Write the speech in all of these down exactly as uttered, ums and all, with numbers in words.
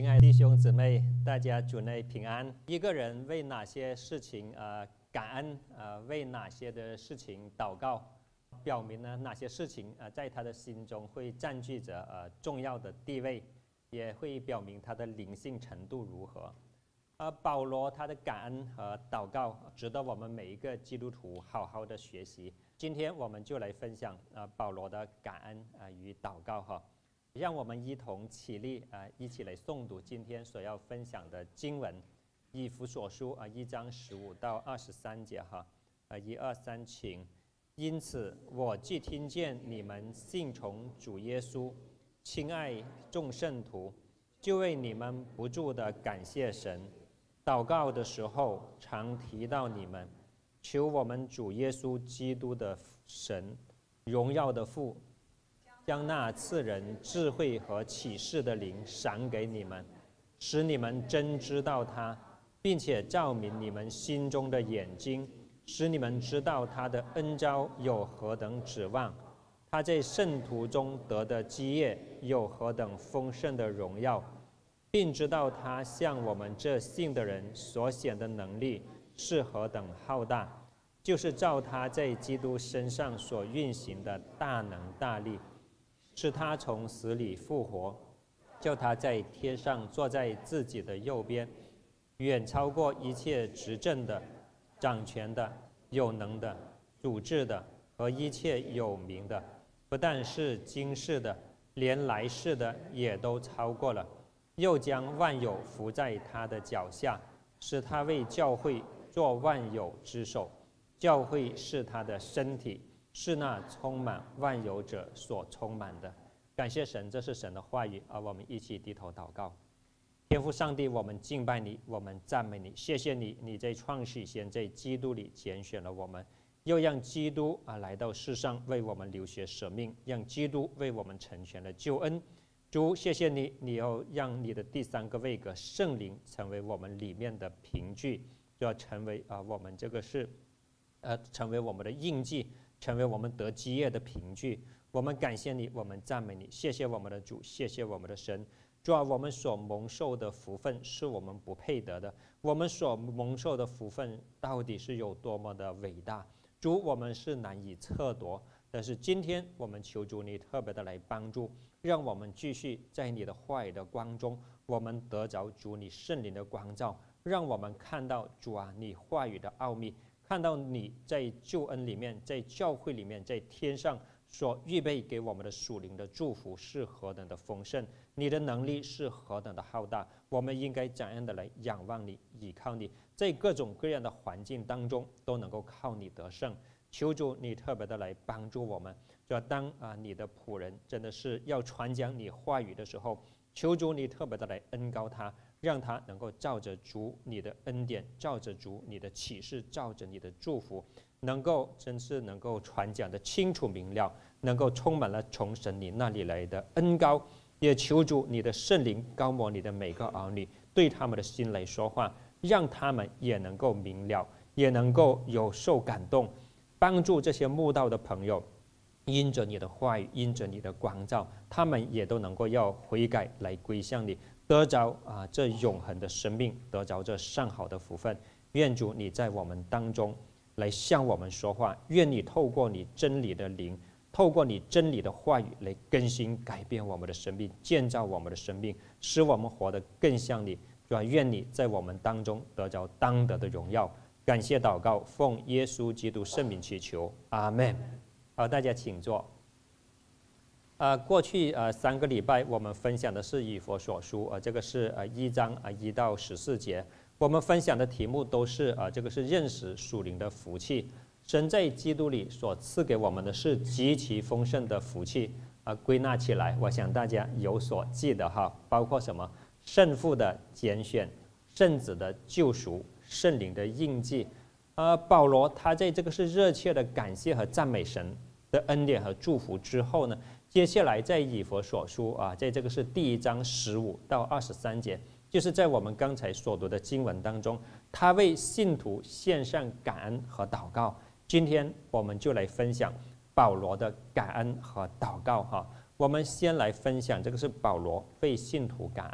亲爱的弟兄姊妹，大家主内平安。一个人为哪些事情呃感恩，呃为哪些的事情祷告，表明呢哪些事情呃在他的心中会占据着呃重要的地位，也会表明他的灵性程度如何。而保罗他的感恩和祷告，值得我们每一个基督徒好好的学习。今天我们就来分享呃保罗的感恩啊与祷告哈。让我们一同起立啊，一起来诵读今天所要分享的经文，以弗所书啊一章十五到二十三节哈，啊一二三请。因此，我既听见你们信从主耶稣，亲爱众圣徒，就为你们不住的感谢神。祷告的时候，常提到你们，求我们主耶稣基督的神，荣耀的父，将那赐人智慧和启示的灵赏给你们，使你们真知道他，并且照明你们心中的眼睛，使你们知道他的恩召有何等指望，他在圣徒中得的基业有何等丰盛的荣耀，并知道他向我们这信的人所显的能力是何等浩大，就是照他在基督身上所运行的大能大力，是他从死里复活，叫他在天上坐在自己的右边，远超过一切执政的、掌权的、有能的、主治的和一切有名的，不但是今世的，连来世的也都超过了。又将万有伏在他的脚下，使他为教会做万有之首。教会是他的身体，是那充满万有者所充满的。感谢神，这是神的话语，而我们一起低头祷告。天父上帝，我们敬拜你，我们赞美你，谢谢你，你在创世前在基督里拣选了我们，又让基督啊来到世上为我们流血舍命，让基督为我们成全了救恩。主，谢谢你，你要让你的第三个位格圣灵成为我们里面的凭据，就要成为啊我们这个是呃成为我们的印记，成为我们得基业的凭据。我们感谢你，我们赞美你，谢谢我们的主，谢谢我们的神。主啊，我们所蒙受的福分是我们不配得的，我们所蒙受的福分到底是有多么的伟大，主，我们是难以测度。但是今天我们求主你特别的来帮助，让我们继续在你的话语的光中，我们得着主你圣灵的光照，让我们看到主啊你话语的奥秘，看到你在救恩里面，在教会里面，在天上所预备给我们的属灵的祝福是何等的丰盛，你的能力是何等的浩大，我们应该怎样的来仰望你，倚靠你，在各种各样的环境当中都能够靠你得胜。求主你特别的来帮助我们，就当啊你的仆人真的是要传讲你话语的时候，求主你特别的来恩膏他，让他能够照着主你的恩典，照着主你的启示，照着你的祝福，能够真是能够传讲的清楚明了，能够充满了从神你那里来的恩膏。也求主你的圣灵膏抹你的每个儿女，对他们的心来说话，让他们也能够明了，也能够有受感动，帮助这些慕道的朋友，因着你的话语，因着你的光照，他们也都能够要悔改来归向你，得着啊这永恒的生命，得着这上好的福分。愿主你在我们当中来向我们说话，愿你透过你真理的灵，透过你真理的话语来更新改变我们的生命，建造我们的生命，使我们活得更像你。主啊，愿你在我们当中得着当得的荣耀。感谢祷告，奉耶稣基督圣名祈求，阿们。好，大家请坐。呃，过去呃三个礼拜我们分享的是以弗所书，呃，这个是呃一章啊一到十四节。我们分享的题目都是啊、呃，这个是认识属灵的福气。神在基督里所赐给我们的是极其丰盛的福气啊、呃。归纳起来，我想大家有所记得哈，包括什么？圣父的拣选，圣子的救赎，圣灵的印记。呃，保罗他在这个是热切的感谢和赞美神的恩典和祝福之后呢，接下来在以弗所书啊，在这个是第一章十五到二十三节，就是在我们刚才所读的经文当中，他为信徒献上感恩和祷告。今天我们就来分享保罗的感恩和祷告哈。我们先来分享这个是保罗为信徒感恩。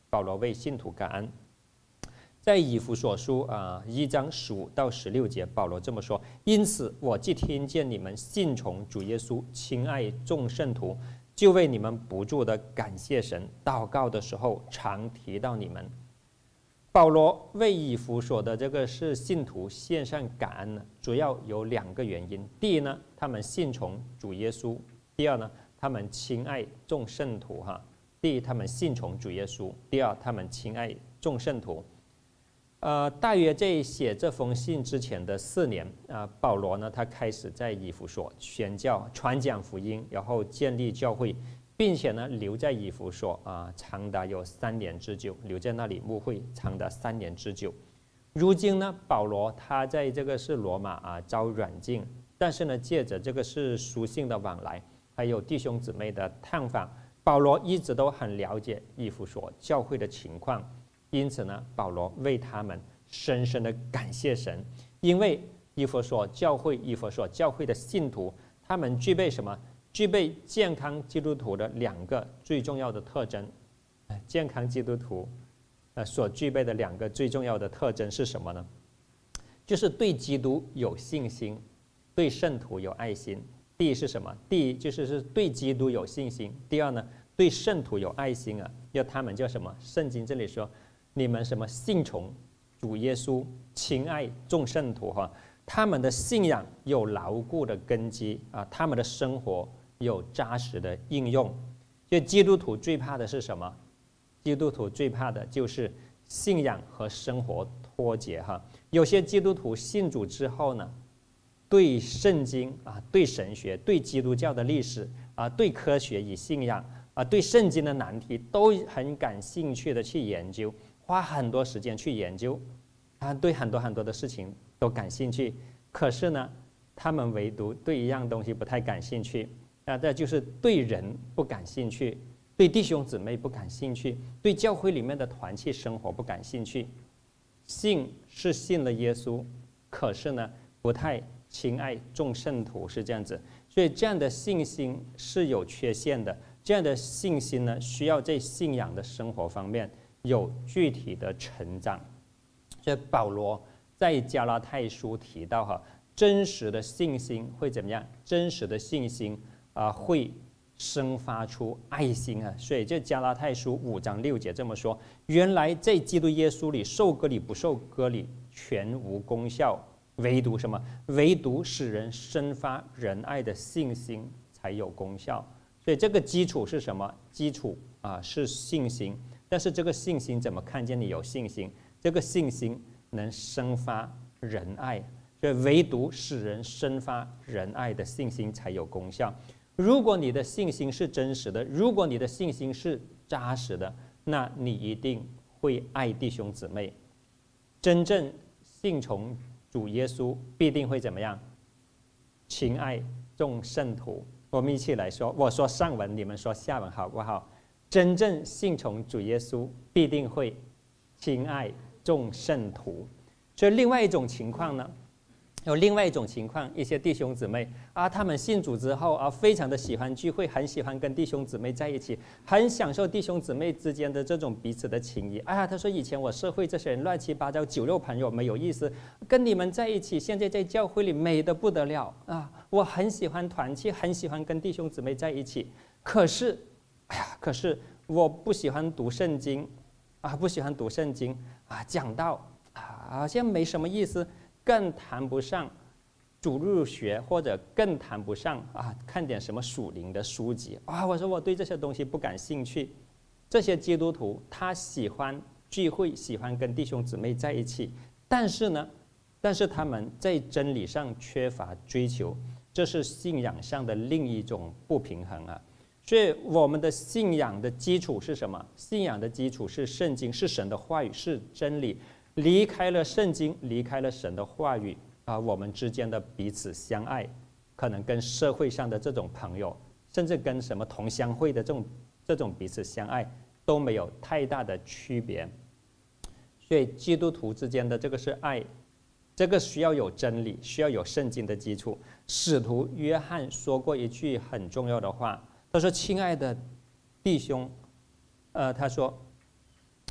保罗为信徒感恩。在以弗所书啊一章十五到十六节，保罗这么说：因此，我既听见你们信从主耶稣，亲爱众圣徒，就为你们不住的感谢神，祷告的时候常提到你们。保罗为以弗所的这个是信徒献上感恩呢，主要有两个原因。第一呢，他们信从主耶稣；第二呢，他们亲爱众圣徒。哈，第一，他们信从主耶稣；第二，他们亲爱众圣徒。呃，大约在写这封信之前的四年啊、呃，保罗呢，他开始在以弗所宣教、传讲福音，然后建立教会，并且呢，留在以弗所啊、呃，长达有三年之久，留在那里牧会长达三年之久。如今呢，保罗他在这个是罗马啊遭软禁，但是呢，借着这个是书信的往来，还有弟兄姊妹的探访，保罗一直都很了解以弗所教会的情况。因此呢，保罗为他们深深的感谢神，因为以弗所教会、以弗所教会的信徒，他们具备什么？具备健康基督徒的两个最重要的特征。健康基督徒呃所具备的两个最重要的特征是什么呢？就是对基督有信心，对圣徒有爱心。第一是什么？第一就是是对基督有信心。第二呢，对圣徒有爱心啊。要他们叫什么？圣经这里说，你们什么信从主耶稣，亲爱众圣徒哈，他们的信仰有牢固的根基啊，他们的生活有扎实的应用。所以基督徒最怕的是什么？基督徒最怕的就是信仰和生活脱节哈。有些基督徒信主之后呢，对圣经啊、对神学、对基督教的历史啊、对科学与信仰啊、对圣经的难题都很感兴趣的去研究。花很多时间去研究，他对很多很多的事情都感兴趣，可是呢，他们唯独对一样东西不太感兴趣，啊，这就是对人不感兴趣，对弟兄姊妹不感兴趣，对教会里面的团契生活不感兴趣。信是信了耶稣，可是呢，不太亲爱众圣徒，是这样子，所以这样的信心是有缺陷的，这样的信心呢，需要在信仰的生活方面有具体的成长。所以保罗在加拉太书提到哈，真实的信心会怎么样？真实的信心啊、呃，会生发出爱心啊。所以这加拉太书五章六节这么说：原来在基督耶稣里受割礼不受割礼全无功效，唯独什么？唯独使人生发仁爱的信心才有功效。所以这个基础是什么？基础啊、呃、是信心。但是这个信心怎么看见你有信心？这个信心能生发仁爱，所以唯独使人生发仁爱的信心才有功效。如果你的信心是真实的，如果你的信心是扎实的，那你一定会爱弟兄姊妹。真正信从主耶稣，必定会怎么样？亲爱众圣徒。我们一起来说，我说上文，你们说下文，好不好？真正信从主耶稣，必定会亲爱众圣徒。所以另外一种情况呢，有另外一种情况，一些弟兄姊妹啊，他们信主之后啊，非常的喜欢聚会，很喜欢跟弟兄姊妹在一起，很享受弟兄姊妹之间的这种彼此的情谊。哎呀，他说以前我社会这些人乱七八糟，酒肉朋友没有意思，跟你们在一起，现在在教会里美得不得了啊！我很喜欢团契，很喜欢跟弟兄姊妹在一起，可是。哎呀，可是我不喜欢读圣经啊，不喜欢读圣经啊，讲道啊，好像没什么意思，更谈不上主日学，或者更谈不上啊，看点什么属灵的书籍啊。我说我对这些东西不感兴趣。这些基督徒他喜欢聚会，喜欢跟弟兄姊妹在一起，但是呢，但是他们在真理上缺乏追求，这是信仰上的另一种不平衡啊。所以我们的信仰的基础是什么？信仰的基础是圣经，是神的话语，是真理。离开了圣经，离开了神的话语啊，我们之间的彼此相爱，可能跟社会上的这种朋友，甚至跟什么同乡会的这种这种彼此相爱都没有太大的区别。所以基督徒之间的这个是爱，这个需要有真理，需要有圣经的基础。使徒约翰说过一句很重要的话。他说：“亲爱的弟兄，呃，他说，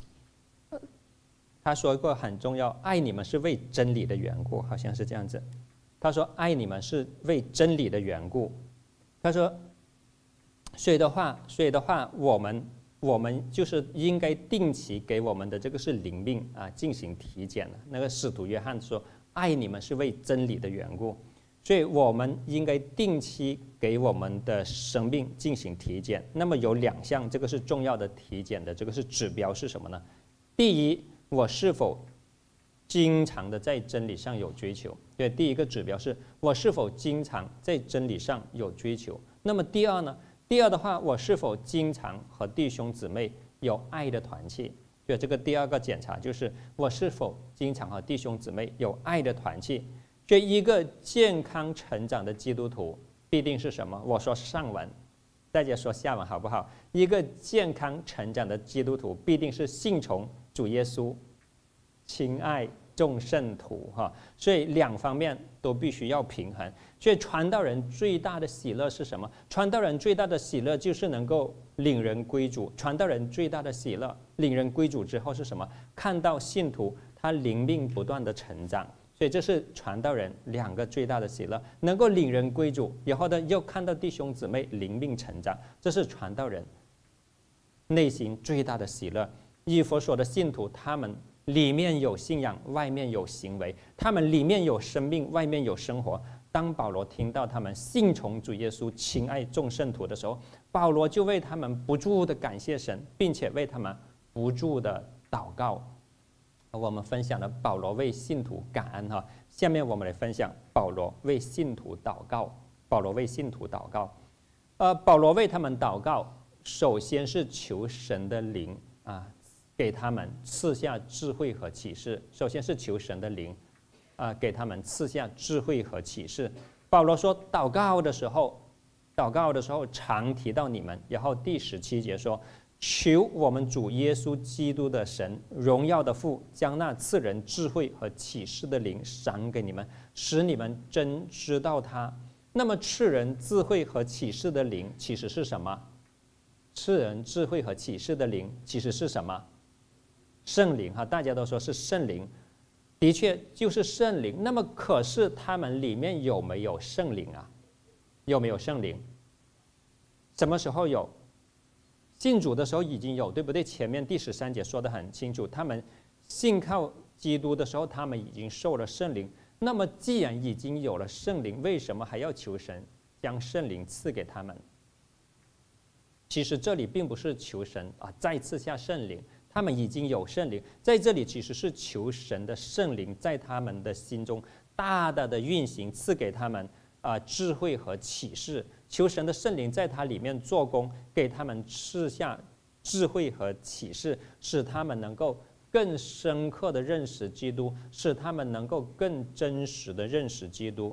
他说过很重要，爱你们是为真理的缘故，好像是这样子。他说爱你们是为真理的缘故。他说，所以的话，所以的话，我们我们就是应该定期给我们的这个是灵命啊进行体检的。那个使徒约翰说，爱你们是为真理的缘故，所以我们应该定期给我们的生命进行体检。那么有两项，这个是重要的体检的这个是指标是什么呢？第一，我是否经常的在真理上有追求？对，第一个指标是我是否经常在真理上有追求。那么第二呢？第二的话，我是否经常和弟兄姊妹有爱的团契？对，这个第二个检查就是我是否经常和弟兄姊妹有爱的团契。所以一个健康成长的基督徒必定是什么？我说上文，大家说下文好不好？一个健康成长的基督徒必定是信从主耶稣，亲爱众圣徒哈，所以两方面都必须要平衡。所以传道人最大的喜乐是什么？传道人最大的喜乐就是能够领人归主。传道人最大的喜乐，领人归主之后是什么？看到信徒他灵命不断的成长。所以这是传道人两个最大的喜乐，能够领人归主，然后呢又看到弟兄姊妹灵命成长，这是传道人内心最大的喜乐。以弗所的信徒，他们里面有信仰，外面有行为，他们里面有生命，外面有生活。当保罗听到他们信从主耶稣，亲爱众圣徒的时候，保罗就为他们不住的感谢神，并且为他们不住的祷告。我们分享了保罗为信徒感恩哈，下面我们来分享保罗为信徒祷告。保罗为信徒祷告，呃，保罗为他们祷告，首先是求神的灵啊，给他们赐下智慧和启示。首先是求神的灵啊，给他们赐下智慧和启示。保罗说，祷告的时候，祷告的时候常提到你们。然后第十七节说，求我们主耶稣基督的神，荣耀的父，将那赐人智慧和启示的灵赏给你们，使你们真知道他。那么赐人智慧和启示的灵其实是什么？赐人智慧和启示的灵其实是什么？圣灵哈，大家都说是圣灵，的确就是圣灵。那么可是他们里面有没有圣灵啊？有没有圣灵？什么时候有？信主的时候已经有，对不对？前面第十三节说得很清楚，他们信靠基督的时候，他们已经受了圣灵。那么既然已经有了圣灵，为什么还要求神将圣灵赐给他们？其实这里并不是求神啊再赐下圣灵，他们已经有圣灵，在这里其实是求神的圣灵在他们的心中大大的运行，赐给他们啊智慧和启示。求神的圣灵在他里面做工，给他们赐下智慧和启示，使他们能够更深刻的认识基督，使他们能够更真实的认识基督。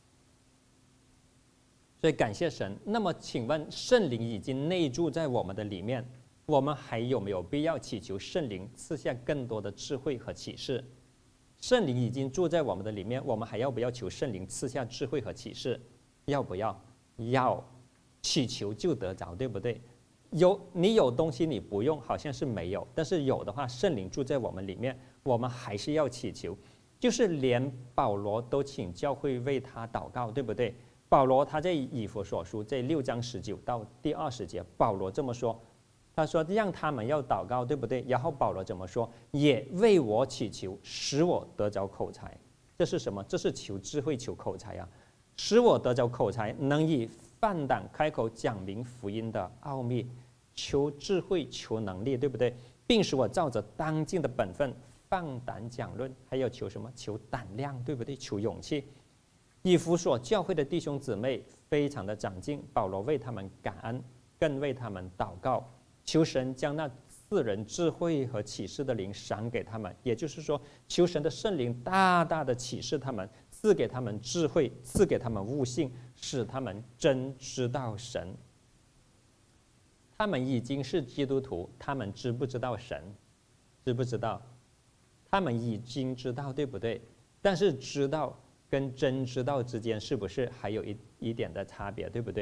所以感谢神。那么请问，圣灵已经内住在我们的里面，我们还有没有必要祈求圣灵赐下更多的智慧和启示？圣灵已经住在我们的里面，我们还要不要求圣灵赐下智慧和启示？要不要？要，祈求就得着，对不对？有你有东西你不用，好像是没有，但是有的话，圣灵住在我们里面，我们还是要祈求。就是连保罗都请教会为他祷告，对不对？保罗他在以弗所书这六章十九到第二十节，保罗这么说，他说让他们要祷告，对不对？然后保罗怎么说？也为我祈求，使我得着口才。这是什么？这是求智慧，求口才啊！使我得着口才，能以放胆开口讲明福音的奥秘，求智慧，求能力，对不对？并使我照着当尽的本分放胆讲论。还有求什么？求胆量，对不对？求勇气。以弗所教会的弟兄姊妹非常的长进，保罗为他们感恩，更为他们祷告，求神将那赐人智慧和启示的灵赏给他们。也就是说，求神的圣灵大大的启示他们，赐给他们智慧，赐给他们悟性，使他们真知道神。他们已经是基督徒，他们知不知道神？知不知道？他们已经知道，对不对？但是知道跟真知道之间是不是还有一一点的差别，对不对？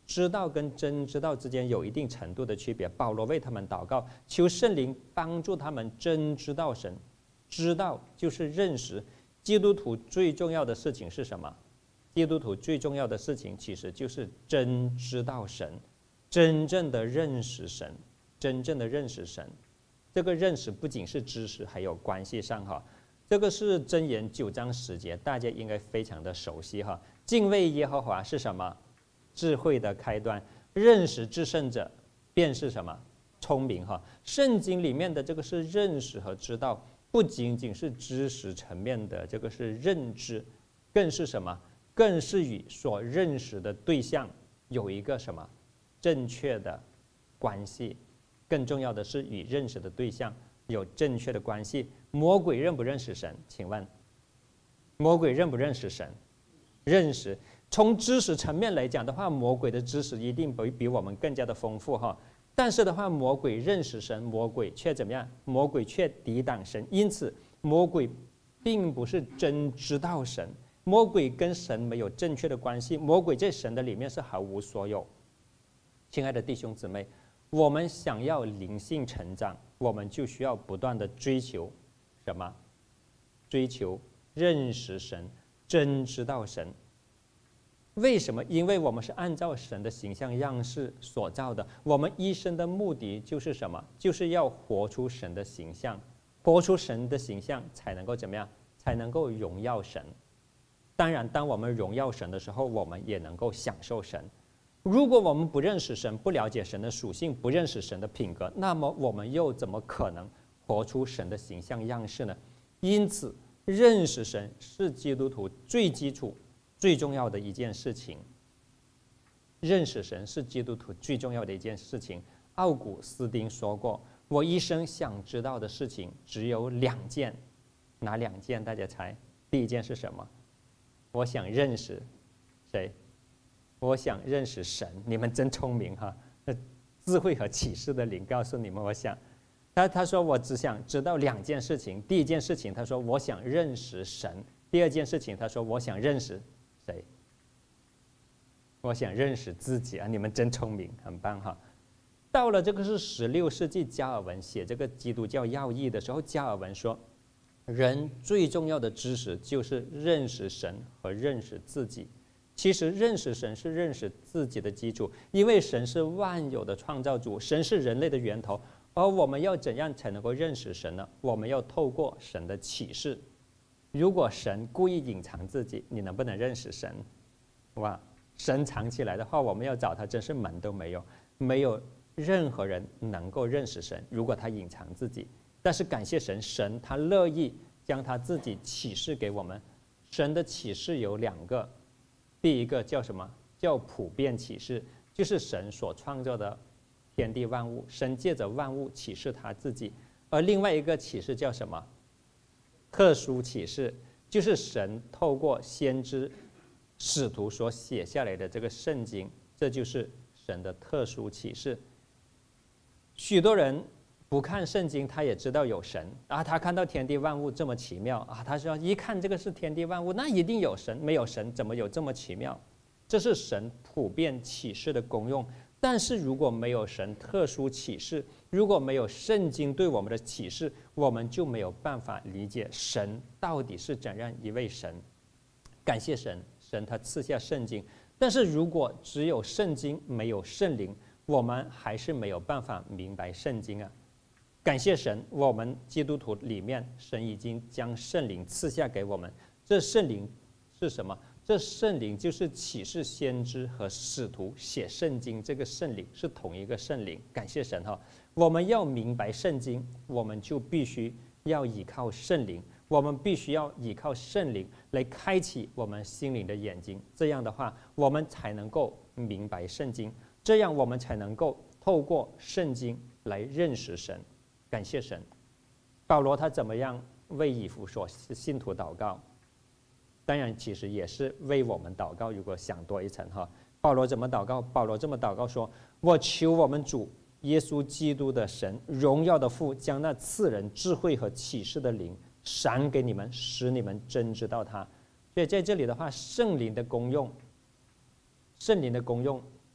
知道跟真知道之间有一定程度的区别。保罗为他们祷告，求圣灵帮助他们真知道神。知道就是认识。基督徒最重要的事情是什么？基督徒最重要的事情其实就是真知道神，真正的认识神，真正的认识神。这个认识不仅是知识，还有关系上哈。这个是箴言九章十节，大家应该非常的熟悉哈。敬畏耶和华是什么？智慧的开端。认识至圣者便是什么？聪明哈。圣经里面的这个是认识和知道，不仅仅是知识层面的这个是认知，更是什么？更是与所认识的对象有一个什么正确的关系。更重要的是与认识的对象有正确的关系。魔鬼认不认识神？请问，魔鬼认不认识神？认识。从知识层面来讲的话，魔鬼的知识一定比比我们更加的丰富哈。但是的话，魔鬼认识神，魔鬼却怎么样？魔鬼却抵挡神。因此，魔鬼并不是真知道神，魔鬼跟神没有正确的关系，魔鬼在神的里面是毫无所有。亲爱的弟兄姊妹，我们想要灵性成长，我们就需要不断的追求什么？追求认识神，真知道神。为什么？因为我们是按照神的形象样式所造的。我们一生的目的就是什么？就是要活出神的形象，活出神的形象才能够怎么样？才能够荣耀神。当然，当我们荣耀神的时候，我们也能够享受神。如果我们不认识神，不了解神的属性，不认识神的品格，那么我们又怎么可能活出神的形象样式呢？因此，认识神是基督徒最基础、最重要的一件事情。认识神是基督徒最重要的一件事情。奥古斯丁说过：“我一生想知道的事情只有两件，哪两件？大家猜？第一件是什么？我想认识谁？我想认识神。你们真聪明哈！智慧和启示的灵告诉你们，我想。”他他说我只想知道两件事情。第一件事情，他说我想认识神；第二件事情，他说我想认识谁？我想认识自己啊！你们真聪明，很棒哈！到了这个是十六世纪，加尔文写这个《基督教要义》的时候，加尔文说，人最重要的知识就是认识神和认识自己。其实认识神是认识自己的基础，因为神是万有的创造主，神是人类的源头。而我们要怎样才能够认识神呢？我们要透过神的启示。如果神故意隐藏自己，你能不能认识神？哇，神藏起来的话，我们要找他真是门都没有，没有任何人能够认识神，如果他隐藏自己。但是感谢神，神他乐意将他自己启示给我们。神的启示有两个，第一个叫什么？叫普遍启示，就是神所创造的天地万物，神借着万物启示他自己。而另外一个启示叫什么？特殊启示，就是神透过先知、使徒所写下来的这个圣经，这就是神的特殊启示。许多人不看圣经，他也知道有神啊，他看到天地万物这么奇妙啊，他说一看这个是天地万物，那一定有神，没有神怎么有这么奇妙？这是神普遍启示的功用。但是如果没有神特殊启示，如果没有圣经对我们的启示，我们就没有办法理解神到底是怎样一位神。感谢神，神他赐下圣经。但是如果只有圣经没有圣灵，我们还是没有办法明白圣经啊。感谢神，我们基督徒里面，神已经将圣灵赐下给我们。这圣灵是什么？这圣灵就是启示先知和使徒写圣经，这个圣灵是同一个圣灵。感谢神哈！我们要明白圣经，我们就必须要依靠圣灵，我们必须要依靠圣灵来开启我们心灵的眼睛。这样的话，我们才能够明白圣经，这样我们才能够透过圣经来认识神。感谢神！保罗他怎么样为以弗所信徒祷告？当然，其实也是为我们祷告。如果想多一层哈，保罗怎么祷告？保罗这么祷告说：“我求我们主耶稣基督的神，荣耀的父，将那赐人智慧和启示的灵赏给你们，使你们真知道他。”所以在这里的话，圣灵的功用，圣灵的功用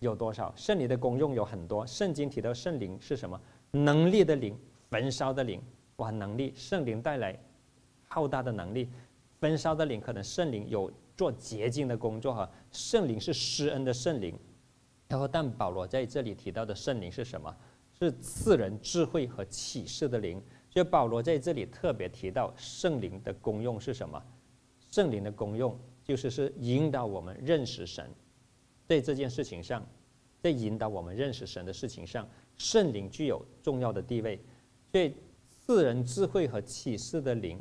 有多少？圣灵的功用有很多。圣经提到圣灵是什么？能力的灵，焚烧的灵。哇，能力，圣灵带来浩大的能力。焚烧的灵，可能圣灵有做洁净的工作哈。圣灵是施恩的圣灵。然后，但保罗在这里提到的圣灵是什么？是赐人智慧和启示的灵。所以保罗在这里特别提到圣灵的功用是什么？圣灵的功用就是是引导我们认识神。在这件事情上，在引导我们认识神的事情上，圣灵具有重要的地位。所以赐人智慧和启示的灵，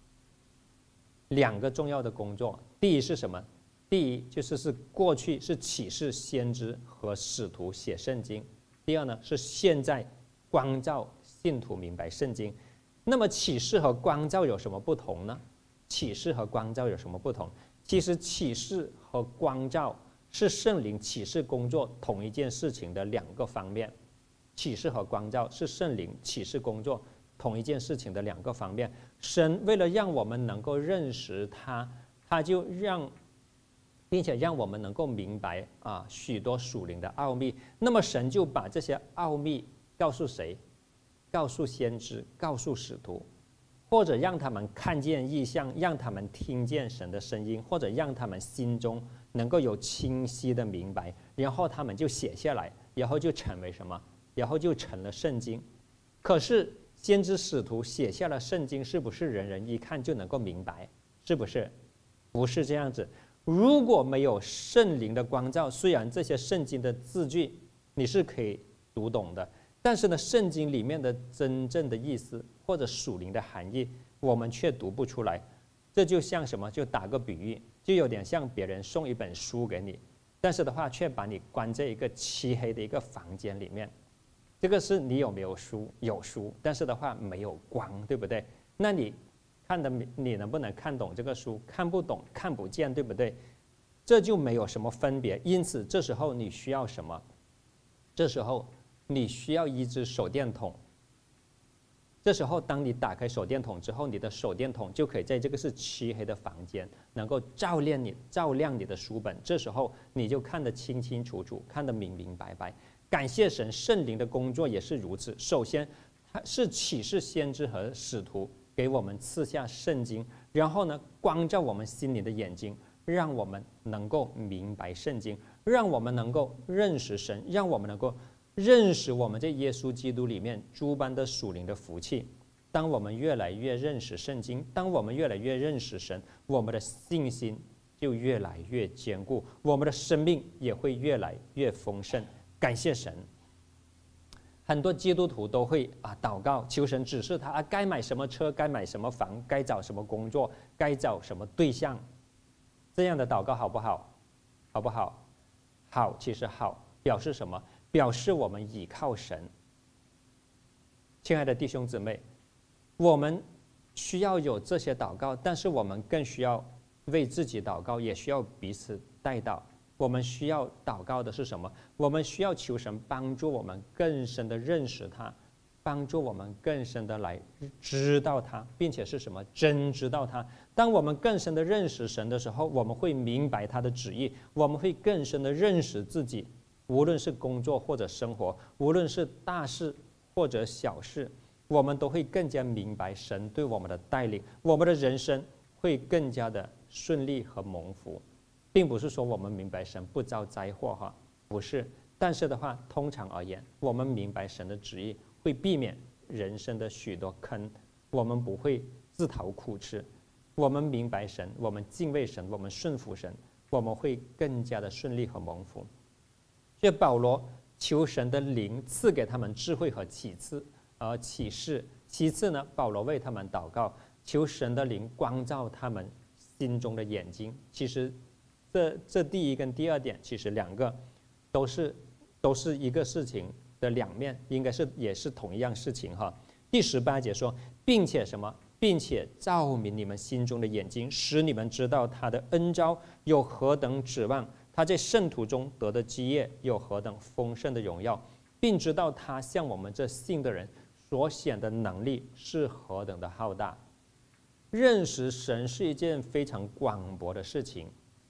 两个重要的工作。第一是什么？第一就是是过去是启示先知和使徒写圣经。第二呢是现在光照信徒明白圣经。那么启示和光照有什么不同呢？启示和光照有什么不同？其实启示和光照是圣灵启示工作同一件事情的两个方面。启示和光照是圣灵启示工作同一件事情的两个方面。神为了让我们能够认识他，他就让并且让我们能够明白啊许多属灵的奥秘。那么神就把这些奥秘告诉谁？告诉先知，告诉使徒，或者让他们看见异象，让他们听见神的声音，或者让他们心中能够有清晰的明白，然后他们就写下来，然后就成为什么？然后就成了圣经。可是先知使徒写下了圣经，是不是人人一看就能够明白？是不是？不是这样子。如果没有圣灵的光照，虽然这些圣经的字句你是可以读懂的，但是呢，圣经里面的真正的意思或者属灵的含义，我们却读不出来。这就像什么？就打个比喻，就有点像别人送一本书给你，但是的话却把你关在一个漆黑的一个房间里面。这个是你有没有书？有书，但是的话没有光，对不对？那你看的你能不能看懂这个书？看不懂，看不见，对不对？这就没有什么分别。因此，这时候你需要什么？这时候你需要一支手电筒。这时候，当你打开手电筒之后，你的手电筒就可以在这个是漆黑的房间，能够照亮你，照亮你的书本。这时候你就看得清清楚楚，看得明明白白。感谢神，圣灵的工作也是如此。首先，他是启示先知和使徒给我们赐下圣经，然后呢，光照我们心里的眼睛，让我们能够明白圣经，让我们能够认识神，让我们能够认识我们在耶稣基督里面诸般的属灵的福气。当我们越来越认识圣经，当我们越来越认识神，我们的信心就越来越坚固，我们的生命也会越来越丰盛。感谢神。很多基督徒都会啊祷告，求神指示他啊该买什么车，该买什么房，该找什么工作，该找什么对象。这样的祷告好不好？好不好？好，其实好，表示什么？表示我们倚靠神。亲爱的弟兄姊妹，我们需要有这些祷告，但是我们更需要为自己祷告，也需要彼此代祷。我们需要祷告的是什么？我们需要求神帮助我们更深的认识他，帮助我们更深的来知道他，并且是什么？真知道他。当我们更深的认识神的时候，我们会明白他的旨意，我们会更深的认识自己。无论是工作或者生活，无论是大事或者小事，我们都会更加明白神对我们的带领，我们的人生会更加的顺利和蒙福。并不是说我们明白神不遭灾祸哈，不是。但是的话，通常而言，我们明白神的旨意，会避免人生的许多坑，我们不会自讨苦吃。我们明白神，我们敬畏神，我们顺服神，我们会更加的顺利和蒙福。所以保罗求神的灵赐给他们智慧和启示，而启示。其次呢，保罗为他们祷告，求神的灵光照他们心中的眼睛。其实这这第一跟第二点，其实两个都是都是一个事情的两面，应该是也是同一样事情哈。第十八节说，并且什么？并且照明你们心中的眼睛，使你们知道他的恩召有何等指望，他在圣徒中得的基业有何等丰盛的荣耀，并知道他向我们这信的人所显的能力是何等的浩大。认识神是一件非常广博的事情，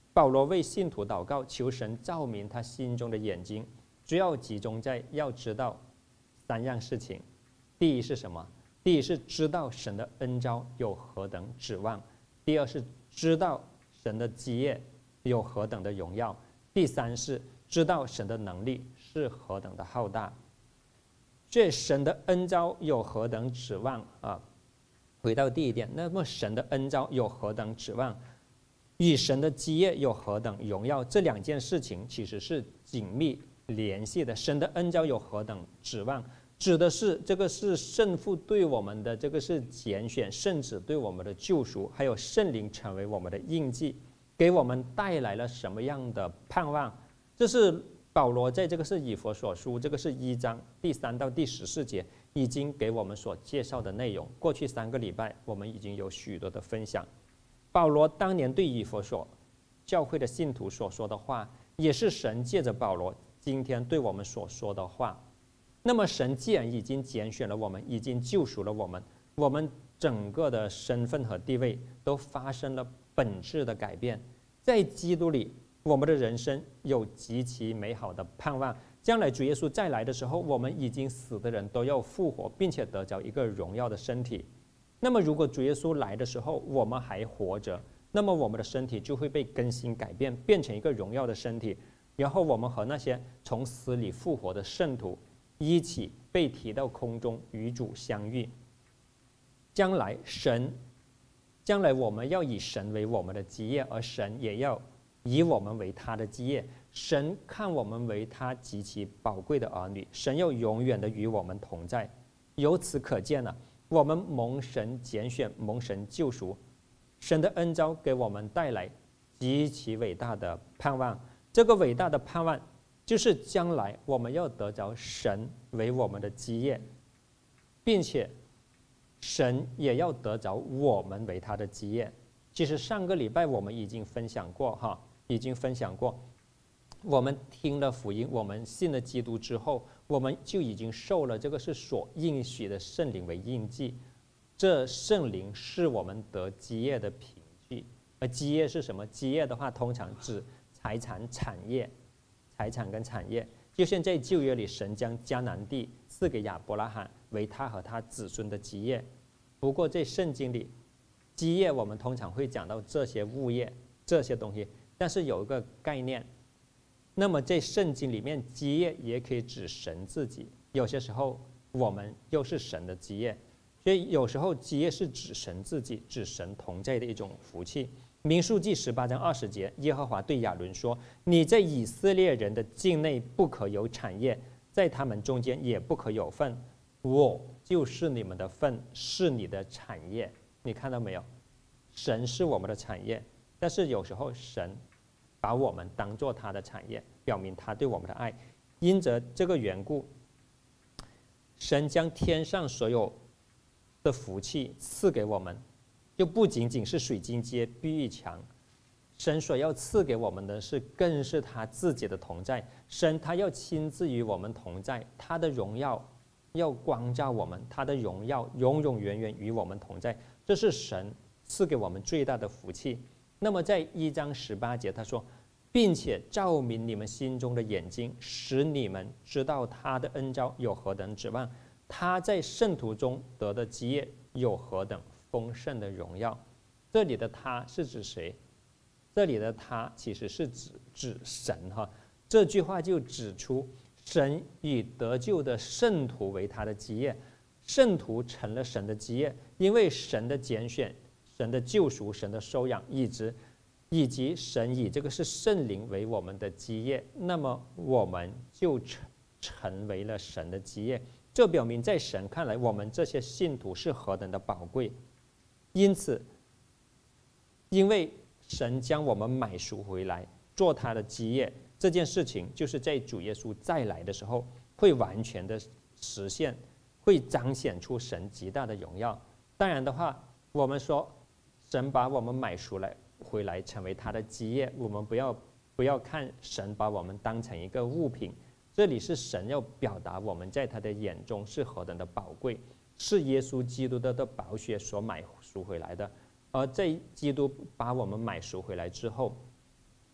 保罗为信徒祷告，求神照明他心中的眼睛，主要集中在要知道三样事情。第一是什么？第一是知道神的恩召有何等指望；第二是知道神的基业有何等的荣耀；第三是知道神的能力是何等的浩大。这神的恩召有何等指望啊？回到第一点，那么神的恩召有何等指望，与神的基业有何等荣耀，这两件事情其实是紧密联系的。神的恩召有何等指望，指的是这个是圣父对我们的这个是拣选，圣子对我们的救赎，还有圣灵成为我们的印记，给我们带来了什么样的盼望？这是保罗在这个是以弗所书这个是一章第三到第十四节已经给我们所介绍的内容。过去三个礼拜我们已经有许多的分享。保罗当年对以弗所教会的信徒所说的话，也是神借着保罗今天对我们所说的话。那么神既然已经拣选了我们，已经救赎了我们，我们整个的身份和地位都发生了本质的改变。在基督里，我们的人生有极其美好的盼望。将来主耶稣再来的时候，我们已经死的人都要复活，并且得着一个荣耀的身体。那么如果主耶稣来的时候我们还活着，那么我们的身体就会被更新改变，变成一个荣耀的身体，然后我们和那些从死里复活的圣徒一起被提到空中与主相遇。将来神将来我们要以神为我们的基业，而神也要以我们为他的基业。神看我们为他极其宝贵的儿女，神要永远的与我们同在。由此可见呢、啊，我们蒙神拣选，蒙神救赎，神的恩召给我们带来极其伟大的盼望。这个伟大的盼望就是将来我们要得着神为我们的基业，并且神也要得着我们为他的基业。其实上个礼拜我们已经分享过哈，已经分享过。我们听了福音，我们信了基督之后，我们就已经受了这个是所应许的圣灵为印记。这圣灵是我们得基业的凭据。而基业是什么？基业的话，通常指财产、产业、财产跟产业。就像在旧约里，神将迦南地赐给亚伯拉罕为他和他子孙的基业。不过在圣经里，基业我们通常会讲到这些物业、这些东西，但是有一个概念。那么在圣经里面，基业也可以指神自己。有些时候我们又是神的基业，所以有时候基业是指神自己，指神同在的一种福气。民数记十八章二十节，耶和华对亚伦说：“你在以色列人的境内不可有产业，在他们中间也不可有份。我就是你们的份，是你的产业。”你看到没有？神是我们的产业，但是有时候神把我们当作他的产业，表明他对我们的爱。因着这个缘故，神将天上所有的福气赐给我们，就不仅仅是水晶街、碧玉墙。神所要赐给我们的是，更是他自己的同在。神他要亲自与我们同在，他的荣耀要光照我们，他的荣耀永永远远与我们同在。这是神赐给我们最大的福气。那么在一章十八节他说，并且照明你们心中的眼睛，使你们知道他的恩召有何等指望，他在圣徒中得的基业有何等丰盛的荣耀。这里的他是指谁？这里的他其实是指指神哈。这句话就指出神以得救的圣徒为他的基业，圣徒成了神的基业，因为神的拣选、神的救赎、神的收养，以及以及神以这个是圣灵为我们的基业，那么我们就成成为了神的基业。这表明在神看来，我们这些信徒是何等的宝贵。因此，因为神将我们买赎回来，做他的基业，这件事情就是在主耶稣再来的时候会完全的实现，会彰显出神极大的荣耀。当然的话，我们说神把我们买赎来回来成为他的基业，我们不要不要看神把我们当成一个物品，这里是神要表达我们在他的眼中是何等的宝贵，是耶稣基督的宝血所买赎回来的。而在基督把我们买赎回来之后，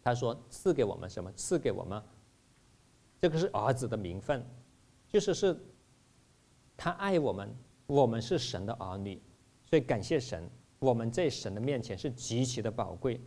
他说赐给我们什么？赐给我们，这个是儿子的名分，就是是他爱我们，我们是神的儿女，所以感谢神，我们在神的面前是极其的宝贵。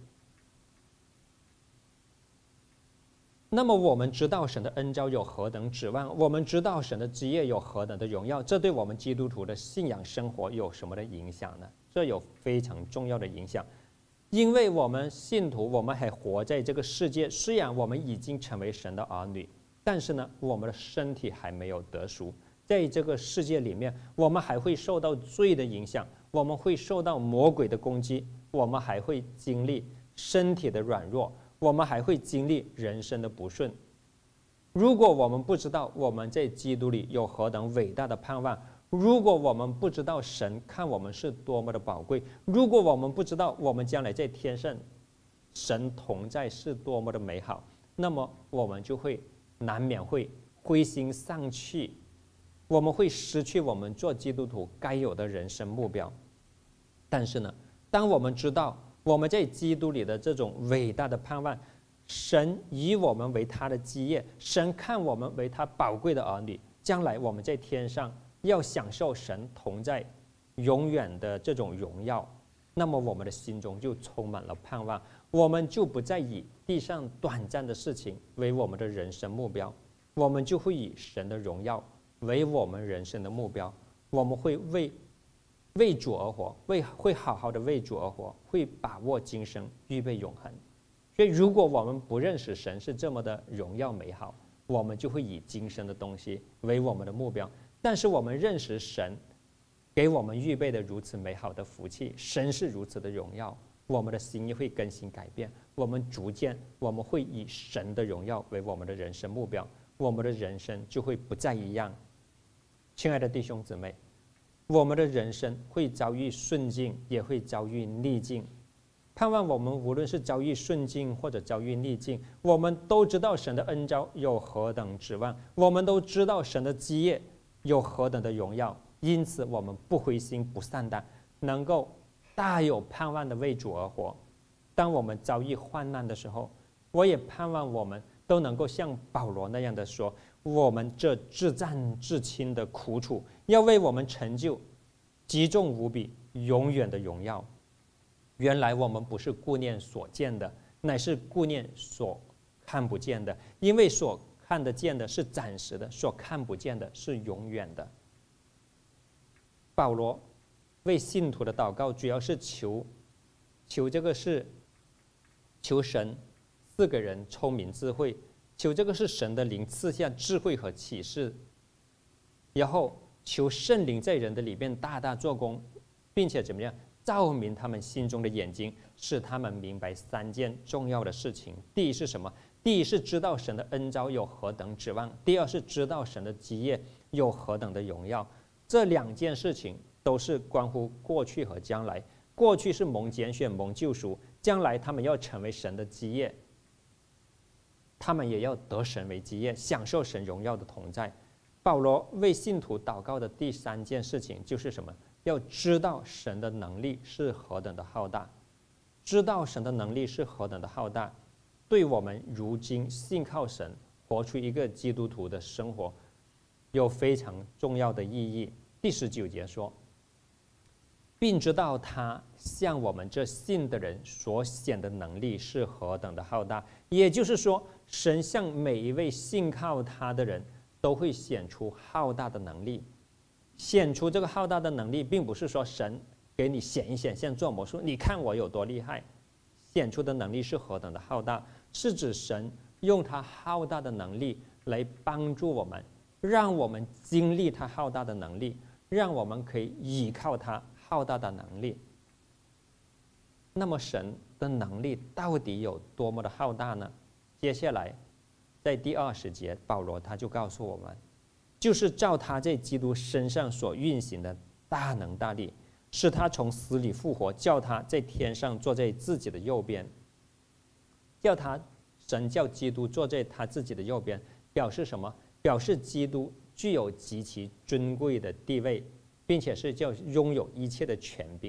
那么我们知道神的恩召有何等指望，我们知道神的基业有何等的荣耀，这对我们基督徒的信仰生活有什么的影响呢？这有非常重要的影响。因为我们信徒，我们还活在这个世界，虽然我们已经成为神的儿女，但是呢，我们的身体还没有得赎。在这个世界里面，我们还会受到罪的影响，我们会受到魔鬼的攻击，我们还会经历身体的软弱，我们还会经历人生的不顺。如果我们不知道我们在基督里有何等伟大的盼望，如果我们不知道神看我们是多么的宝贵，如果我们不知道我们将来在天上神同在是多么的美好，那么我们就会难免会灰心丧气，我们会失去我们做基督徒该有的人生目标。但是呢，当我们知道我们在基督里的这种伟大的盼望，神以我们为他的基业，神看我们为他宝贵的儿女，将来我们在天上要享受神同在永远的这种荣耀，那么我们的心中就充满了盼望，我们就不再以地上短暂的事情为我们的人生目标，我们就会以神的荣耀为我们人生的目标，我们会为为主而活，为会好好的为主而活，会把握今生，预备永恒。所以如果我们不认识神是这么的荣耀美好，我们就会以今生的东西为我们的目标。但是我们认识神给我们预备的如此美好的福气，神是如此的荣耀，我们的心也会更新改变，我们逐渐我们会以神的荣耀为我们的人生目标，我们的人生就会不再一样。亲爱的弟兄姊妹，我们的人生会遭遇顺境，也会遭遇逆境。盼望我们无论是遭遇顺境或者遭遇逆境，我们都知道神的恩召有何等指望，我们都知道神的基业有何等的荣耀，因此我们不灰心不散胆，能够大有盼望的为主而活。当我们遭遇患难的时候，我也盼望我们都能够像保罗那样的说，我们这至战至轻的苦楚，要为我们成就极重无比永远的荣耀。原来我们不是顾念所见的，乃是顾念所看不见的，因为所看得见的是暂时的，所看不见的是永远的。保罗为信徒的祷告主要是求求这个是求神赐给人聪明智慧，求这个是神的灵赐下智慧和启示，然后求圣灵在人的里面大大做工，并且怎么样照明他们心中的眼睛，使他们明白三件重要的事情。第一是什么？第一是知道神的恩召有何等指望，第二是知道神的基业有何等的荣耀。这两件事情都是关乎过去和将来。过去是蒙拣选蒙救赎，将来他们要成为神的基业，他们也要得神为基业，享受神荣耀的同在。保罗为信徒祷告的第三件事情就是什么？要知道神的能力是何等的浩大，知道神的能力是何等的浩大，对我们如今信靠神活出一个基督徒的生活有非常重要的意义。第十九节说，并知道他向我们这信的人所显的能力是何等的浩大。也就是说，神向每一位信靠他的人都会显出浩大的能力。显出这个浩大的能力，并不是说神给你显一显，像做魔术，你看我有多厉害。显出的能力是何等的浩大，是指神用他浩大的能力来帮助我们，让我们经历他浩大的能力，让我们可以依靠他浩大的能力。那么神的能力到底有多么的浩大呢？接下来在第二十节，保罗他就告诉我们，就是照他在基督身上所运行的大能大力，使他从死里复活，叫他在天上坐在自己的右边。叫他神叫基督坐在他自己的右边，表示什么？表示基督具有极其尊贵的地位，并且是叫拥有一切的权柄啊。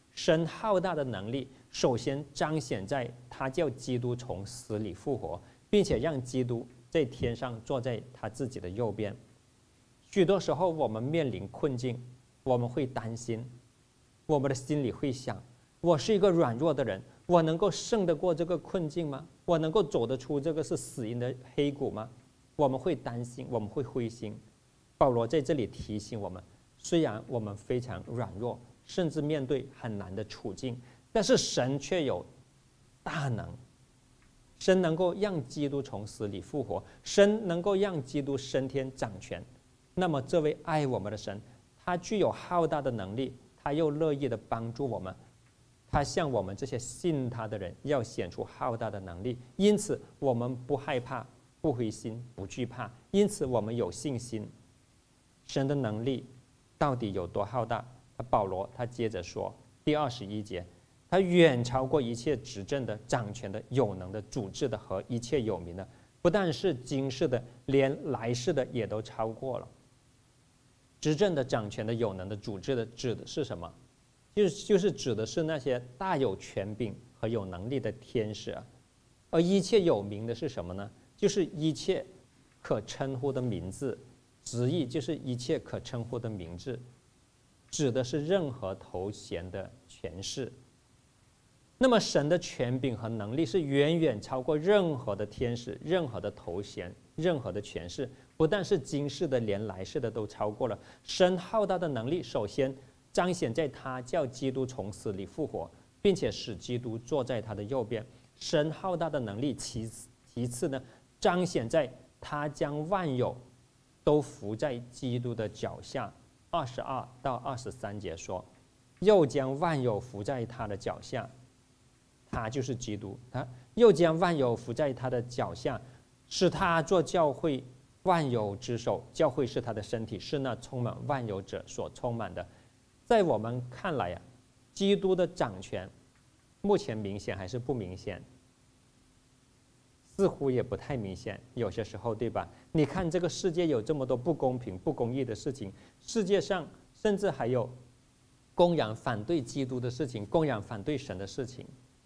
神浩大的能力，首先彰显在他叫基督从死里复活，并且让基督在天上坐在他自己的右边。许多时候我们面临困境，我们会担心，我们的心里会想，我是一个软弱的人，我能够胜得过这个困境吗？我能够走得出这个是死荫的黑谷吗？我们会担心，我们会灰心。保罗在这里提醒我们，虽然我们非常软弱，甚至面对很难的处境，但是神却有大能，神能够让基督从死里复活，神能够让基督升天掌权。那么这位爱我们的神，他具有浩大的能力，他又乐意的帮助我们，他向我们这些信他的人要显出浩大的能力，因此我们不害怕，不灰心，不惧怕，因此我们有信心。神的能力到底有多浩大？保罗他接着说，第二十一节，他远超过一切执政的、掌权的、有能的、主治的和一切有名的，不但是今世的，连来世的也都超过了。执政的、掌权的、有能的、主治的，指的是什么？就是就是指的是那些大有权柄和有能力的天使啊。而一切有名的是什么呢？就是一切可称呼的名字，直译就是一切可称呼的名字，指的是任何头衔的权势。那么神的权柄和能力是远远超过任何的天使、任何的头衔、任何的权势，不但是今世的，连来世的都超过了。神浩大的能力首先彰显在他叫基督从死里复活，并且使基督坐在他的右边。神浩大的能力其次其次呢，彰显在他将万有都服在基督的脚下。二十二到二十三节说，又将万有服在他的脚下，他就是基督，他又将万有服在他的脚下，使他做教会万有之首。教会是他的身体，是那充满万有者所充满的。在我们看来啊，基督的掌权目前明显还是不明显？似乎也不太明显，有些时候，对吧？你看这个世界有这么多不公平、不公义的事情，世界上甚至还有公然反对基督的事情，公然反对神的事情。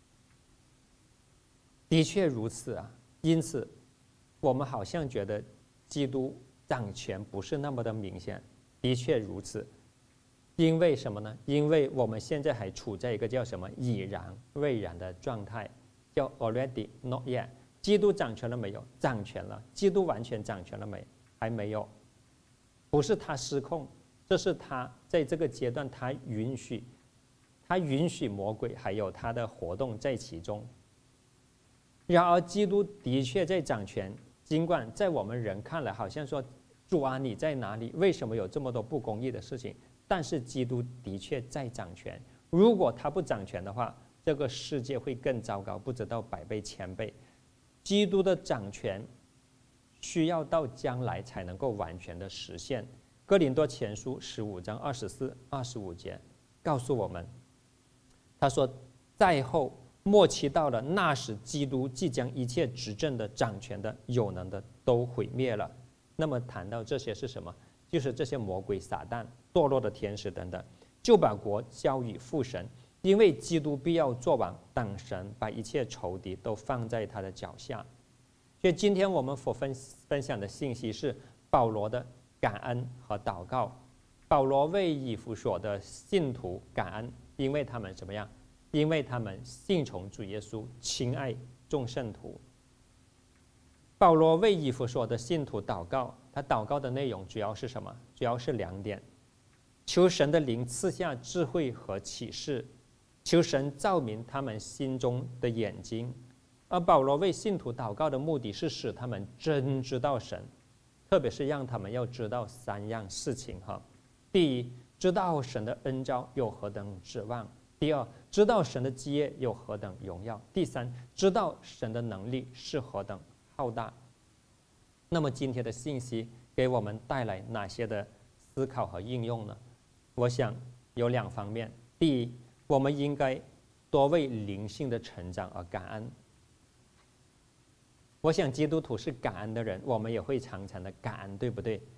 的确如此啊，因此我们好像觉得基督掌权不是那么的明显。的确如此，因为什么呢？因为我们现在还处在一个叫什么已然未然的状态，叫 already not yet。基督掌权了没有？掌权了。基督完全掌权了没？还没有。不是他失控，这是他在这个阶段，他允许，他允许魔鬼还有他的活动在其中。然而，基督的确在掌权，尽管在我们人看来，好像说主啊，你在哪里？为什么有这么多不公义的事情？但是基督的确在掌权。如果他不掌权的话，这个世界会更糟糕，不知道百倍千倍。基督的掌权需要到将来才能够完全的实现。哥林多前书十五章二十四、二十五节告诉我们，他说：“在后末期到了，那时基督即将一切执政的、掌权的、有能的都毁灭了。”那么谈到这些是什么？就是这些魔鬼、撒旦、堕落的天使等等，就把国交与父神。因为基督必要做王，等神把一切仇敌都放在他的脚下。所以今天我们所分分享的信息是保罗的感恩和祷告。保罗为以弗所的信徒感恩，因为他们怎么样？因为他们信从主耶稣，亲爱众圣徒。保罗为以弗所的信徒祷告，他祷告的内容主要是什么？主要是两点：求神的灵赐下智慧和启示，求神照明他们心中的眼睛。而保罗为信徒祷告的目的是使他们真知道神，特别是让他们要知道三样事情哈。第一，知道神的恩召有何等指望；第二，知道神的基业有何等荣耀；第三，知道神的能力是何等浩大。那么今天的信息给我们带来哪些的思考和应用呢？我想有两方面。第一，我们应该多为灵性的成长而感恩。我想基督徒是感恩的人，我们也会常常的感恩，对不对？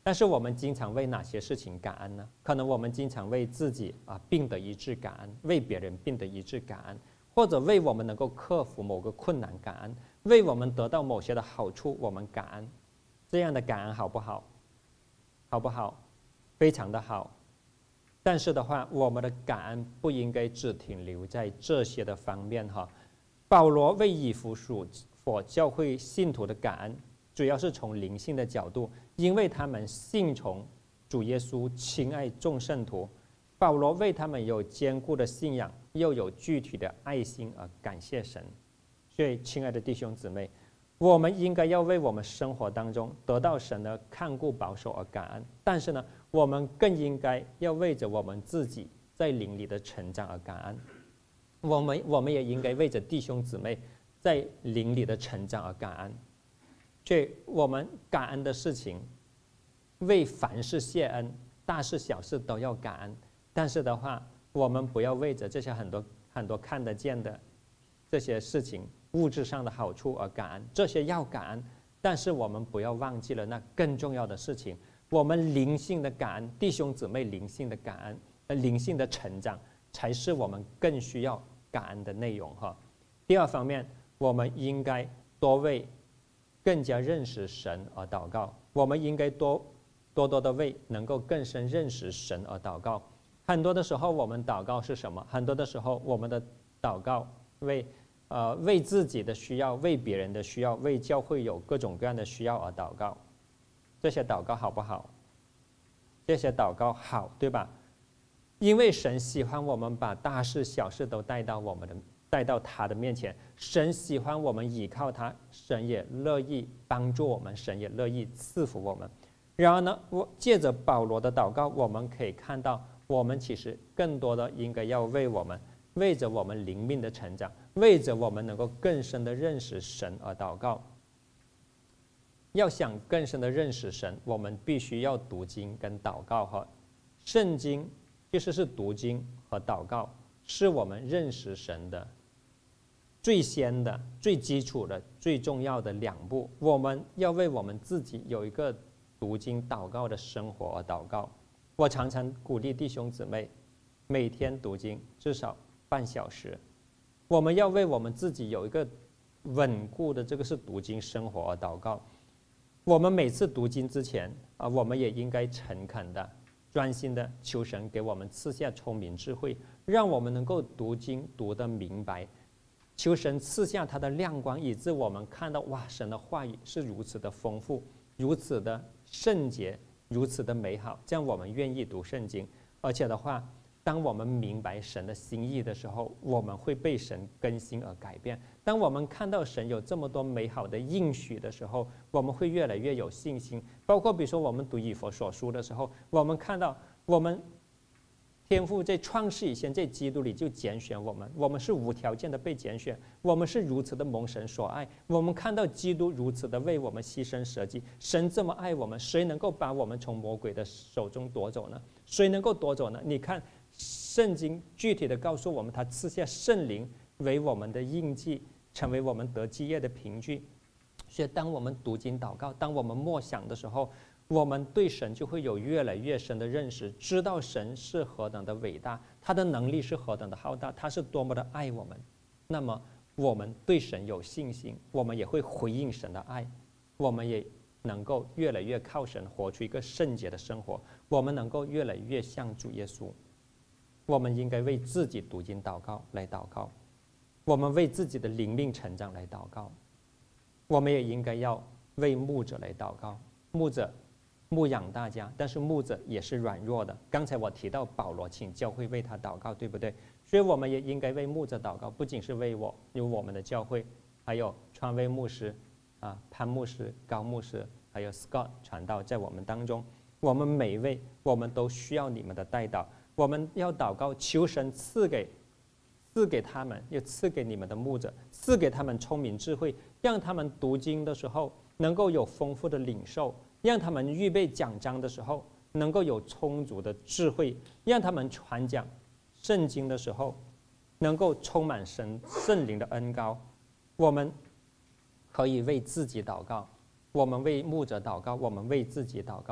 但是我们经常为哪些事情感恩呢？可能我们经常为自己啊病得医治感恩，为别人病得医治感恩，或者为我们能够克服某个困难感恩，为我们得到某些的好处我们感恩。这样的感恩好不好？好不好？非常的好。但是的话，我们的感恩不应该只停留在这些的方面哈。保罗为以弗所教会信徒的感恩，主要是从灵性的角度，因为他们信从主耶稣，亲爱众圣徒。保罗为他们有坚固的信仰，又有具体的爱心而感谢神。所以，亲爱的弟兄姊妹，我们应该要为我们生活当中得到神的看顾保守而感恩，但是呢，我们更应该要为着我们自己在灵里的成长而感恩。我们我们也应该为着弟兄姊妹在灵里的成长而感恩。所以我们感恩的事情，为凡事谢恩，大事小事都要感恩。但是的话，我们不要为着这些很多很多看得见的这些事情，物质上的好处而感恩，这些要感恩。但是我们不要忘记了那更重要的事情，我们灵性的感恩，弟兄姊妹灵性的感恩，呃，灵性的成长，才是我们更需要感恩的内容哈。第二方面，我们应该多为更加认识神而祷告。我们应该多多多的为能够更深认识神而祷告。很多的时候，我们祷告是什么？很多的时候，我们的祷告为呃为自己的需要，为别人的需要，为教会有各种各样的需要而祷告。这些祷告好不好？这些祷告好，对吧？因为神喜欢我们把大事小事都带到我们的带到他的面前，神喜欢我们倚靠他，神也乐意帮助我们，神也乐意赐福我们。然而呢，我借着保罗的祷告，我们可以看到，我们其实更多的应该要为我们为着我们灵命的成长，为着我们能够更深的认识神而祷告。要想更深的认识神，我们必须要读经跟祷告哈。圣经其实是读经和祷告，是我们认识神的最先的、最基础的、最重要的两步。我们要为我们自己有一个读经祷告的生活而祷告。我常常鼓励弟兄姊妹每天读经至少半小时。我们要为我们自己有一个稳固的这个是读经生活而祷告。我们每次读经之前啊，我们也应该诚恳的、专心的求神给我们赐下聪明智慧，让我们能够读经读得明白。求神赐下他的亮光，以致我们看到哇，神的话语是如此的丰富，如此的圣洁，如此的美好，这样我们愿意读圣经。而且的话，当我们明白神的心意的时候，我们会被神更新而改变。当我们看到神有这么多美好的应许的时候，我们会越来越有信心。包括比如说我们读以弗所书的时候，我们看到我们天父在创世以前在基督里就拣选我们，我们是无条件的被拣选，我们是如此的蒙神所爱。我们看到基督如此的为我们牺牲舍己，神这么爱我们，谁能够把我们从魔鬼的手中夺走呢？谁能够夺走呢？你看圣经具体的告诉我们，他赐下圣灵为我们的印记，成为我们得基业的凭据。所以当我们读经祷告，当我们默想的时候，我们对神就会有越来越深的认识，知道神是何等的伟大，他的能力是何等的浩大，他是多么的爱我们。那么我们对神有信心，我们也会回应神的爱，我们也能够越来越靠神活出一个圣洁的生活，我们能够越来越像主耶稣。我们应该为自己读经祷告来祷告，我们为自己的灵命成长来祷告，我们也应该要为牧者来祷告。牧者牧养大家，但是牧者也是软弱的。刚才我提到保罗请教会为他祷告，对不对？所以我们也应该为牧者祷告，不仅是为我，有我们的教会，还有川威牧师啊、潘牧师、高牧师，还有 Scott 传道在我们当中，我们每一位我们都需要你们的代祷。我们要祷告，求神赐给赐给他们，又赐给你们的牧者，赐给他们聪明智慧，让他们读经的时候能够有丰富的领受，让他们预备讲章的时候能够有充足的智慧，让他们传讲圣经的时候能够充满神圣灵的恩膏。我们可以为自己祷告，我们为牧者祷告，我们为自己祷告，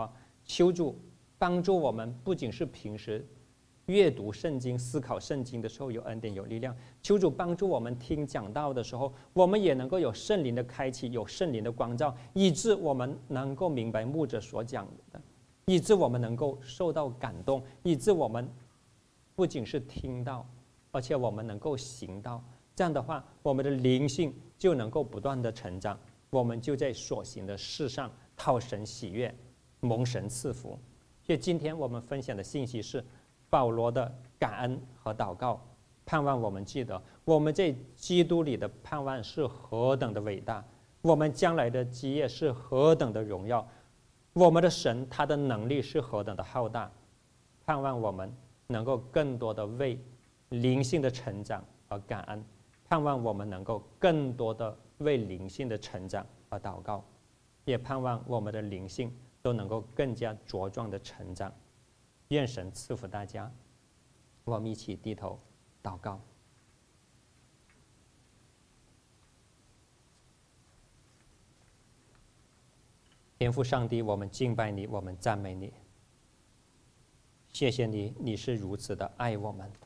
求主帮助我们，不仅是平时阅读圣经、思考圣经的时候有恩典、有力量，求主帮助我们听讲道的时候，我们也能够有圣灵的开启，有圣灵的光照，以致我们能够明白牧者所讲的，以致我们能够受到感动，以致我们不仅是听到，而且我们能够行道。这样的话，我们的灵性就能够不断的成长，我们就在所行的事上讨神喜悦，蒙神赐福。所以今天我们分享的信息是保罗的感恩和祷告，盼望我们记得我们在基督里的盼望是何等的伟大，我们将来的基业是何等的荣耀，我们的神他的能力是何等的浩大，盼望我们能够更多的为灵性的成长而感恩，盼望我们能够更多的为灵性的成长而祷告，也盼望我们的灵性都能够更加茁壮的成长。愿神赐福大家，我们一起低头祷告。天父上帝，我们敬拜你，我们赞美你，谢谢你，你是如此的爱我们，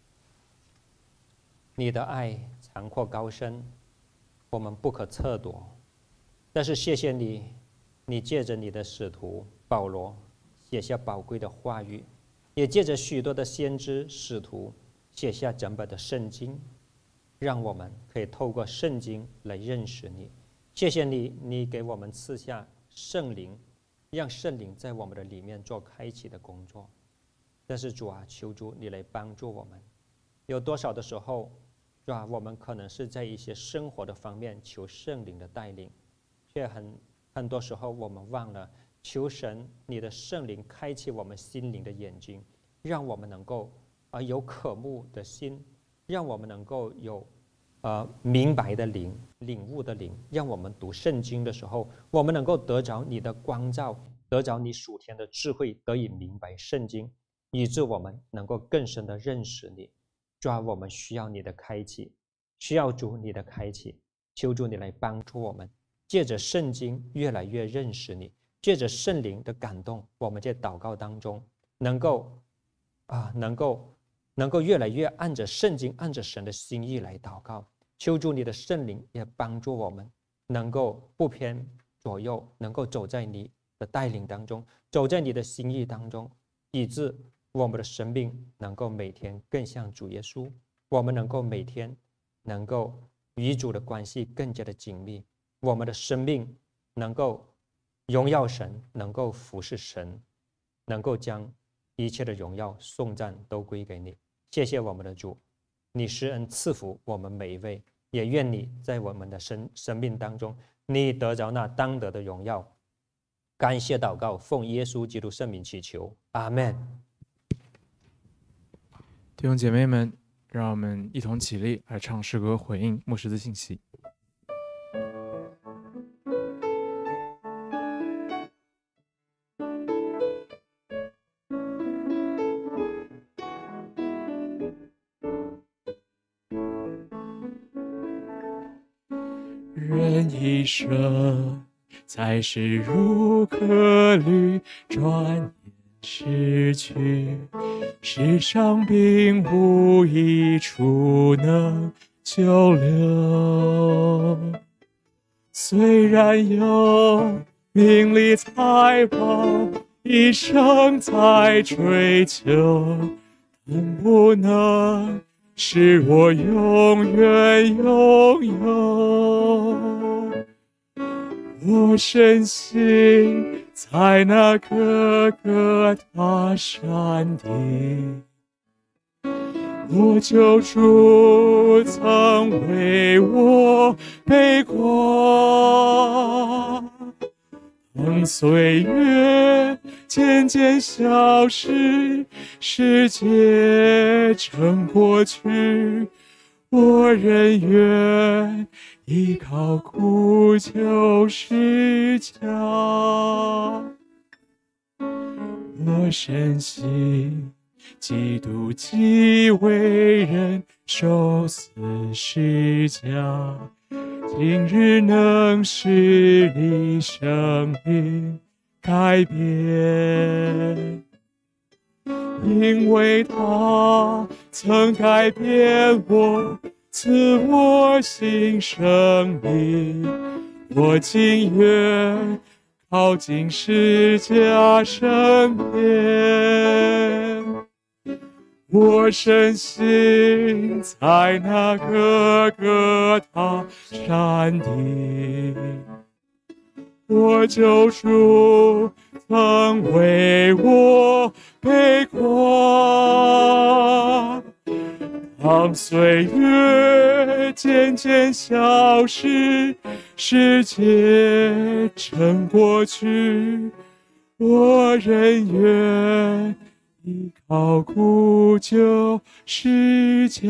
你的爱长阔高深，我们不可测度。但是谢谢你，你借着你的使徒保罗写下宝贵的话语，也借着许多的先知使徒写下整本的圣经，让我们可以透过圣经来认识你。谢谢你，你给我们赐下圣灵，让圣灵在我们的里面做开启的工作。但是主啊，求主你来帮助我们。有多少的时候，主啊，我们可能是在一些生活的方面求圣灵的带领，却很很多时候我们忘了求神你的圣灵开启我们心灵的眼睛，让我们能够啊、呃、有渴慕的心，让我们能够有呃明白的灵、领悟的灵，让我们读圣经的时候，我们能够得着你的光照，得着你属天的智慧，得以明白圣经，以致我们能够更深的认识你。主啊，我们需要你的开启，需要主你的开启，求主你来帮助我们，借着圣经越来越认识你，借着圣灵的感动，我们在祷告当中能够啊，能够能够越来越按着圣经，按着神的心意来祷告。求主你的圣灵也帮助我们，能够不偏左右，能够走在你的带领当中，走在你的心意当中，以致我们的生命能够每天更像主耶稣，我们能够每天能够与主的关系更加的紧密，我们的生命能够荣耀神，能够服侍神，能够将一切的荣耀颂赞都归给你。谢谢我们的主，你施恩赐福我们每一位，也愿你在我们的生生命当中，你得着那当得的荣耀。感谢祷告，奉耶稣基督圣名祈求，阿们。 弟兄姐妹们，让我们一同起立来唱诗歌回应牧师的信息。人一生在世如客旅，转眼逝去，世上并无一处能久留。虽然有名利财宝，一生在追求，但不能使我永远拥有。我深信在那个个大山顶，我救主曾为我背过。当岁月渐渐消失，世界成过去，我仍愿依靠苦救十架。我深信基督既为人受死十架，今日能使你生命改变，因为他曾改变我，赐我新生命。我今愿靠近十架身边，我深信在那各个他山顶，我救主曾为我被挂。当岁月渐渐消失，世界成过去，我仍愿依靠古旧十架。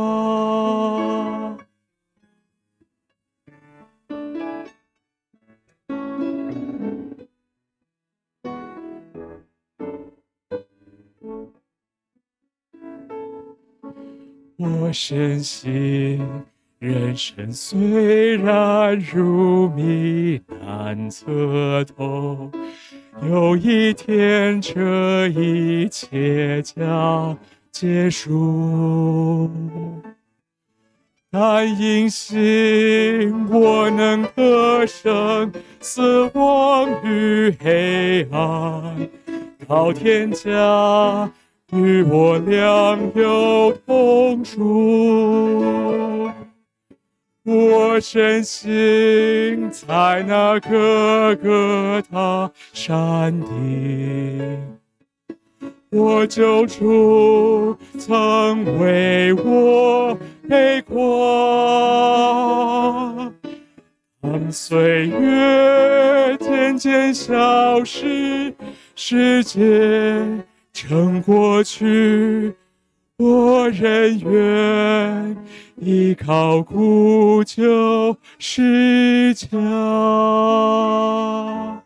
我深信，人生虽然如迷难测透，有一天这一切将结束。但因信我能得胜，死亡与黑暗，到天家与我良友同住。我深信在那各个他山顶，我救主曾为我被挂。当岁月渐渐消失，世界成过去，我仍愿依靠古旧十架。